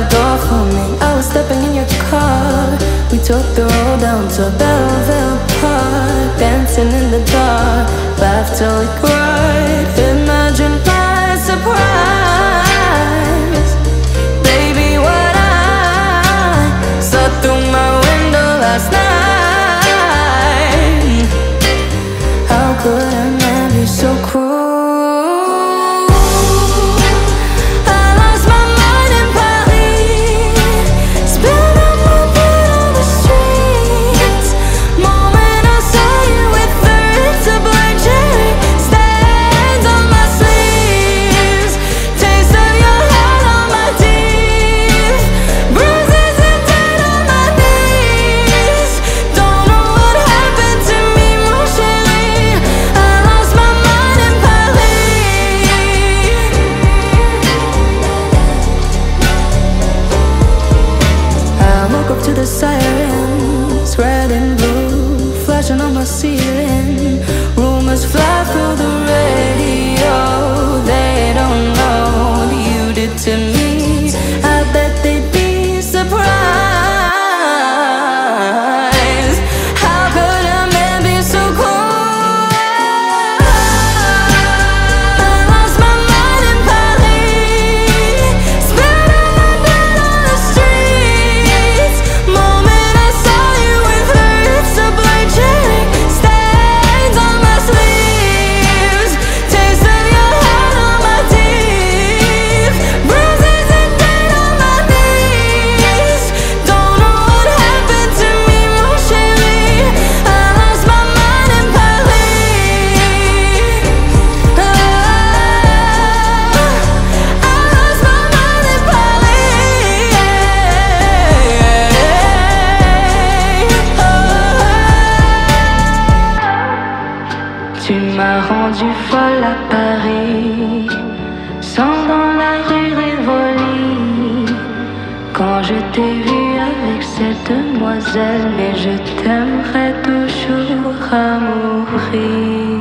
the door for me. I was stepping in your car. We took the road down to Belleville Park, dancing in the dark, laughed till we cried. Imagine my surprise, baby, what I saw through my window last night. How could a man be so cruel? To the sirens, red and blue, flashing on my ceiling. Rumors fly through the radio. They don't know what you did to me. I bet they'd be surprised. How could a man be so cold? I lost my mind in Paris, spilled all my blood on the streets. Moment I saw you with her lips a bleaching, stains on my sleeves, taste of your heart on my teeth, bruises and pain on my knees. Don't know what happened to me, mon chéri. I lost my mind in Paris. I lost my mind in Paris. Tu m'as rendu folle à Paris, sans dans la rue Rivoli. Quand je t'ai vue avec cette demoiselle, mais je t'aimerai toujours à mourir.